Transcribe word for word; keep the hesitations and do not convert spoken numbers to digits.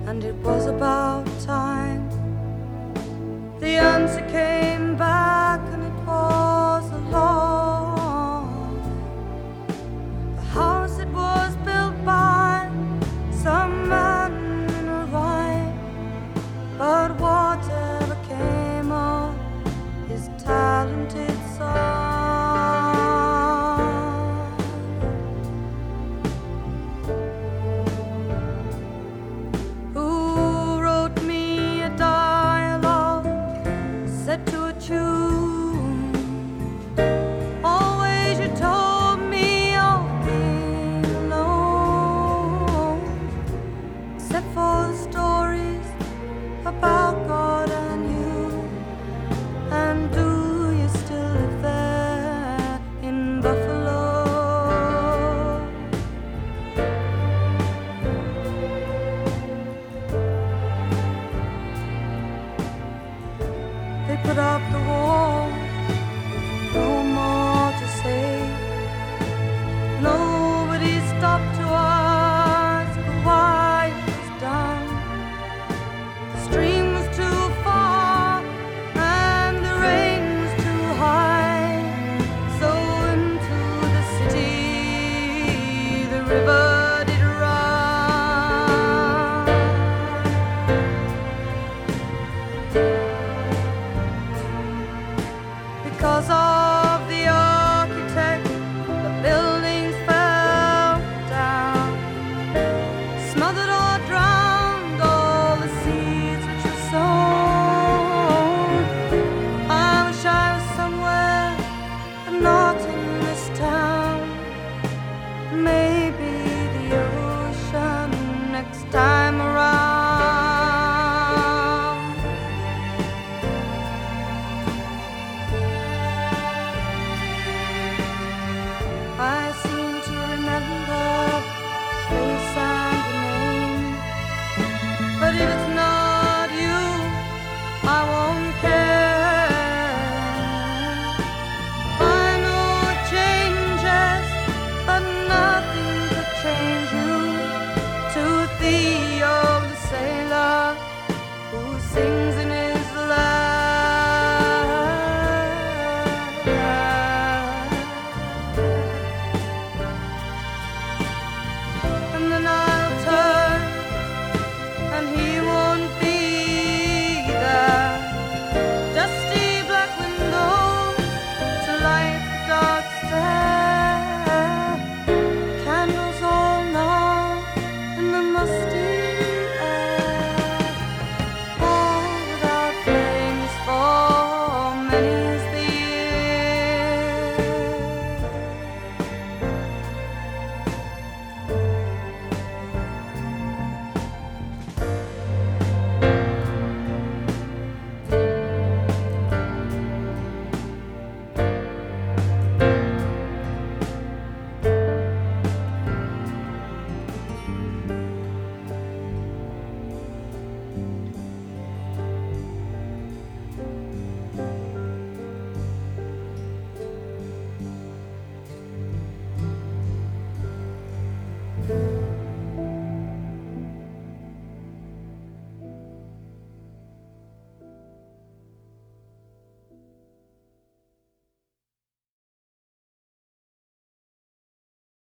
and it was about time. The answer came back, and it was a lie. The house, it was built by some man in a rhyme, but whatever came of his talented son, set to a tune. Always you told me of being alone, except for the stories about